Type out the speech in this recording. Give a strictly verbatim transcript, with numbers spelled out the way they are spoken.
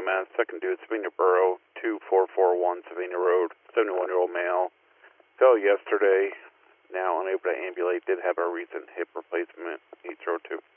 Mass, second due, Savannah Borough, two four four one Savannah Road, seventy-one-year-old male. Fell yesterday, now unable to ambulate, did have a recent hip replacement, eight zero two.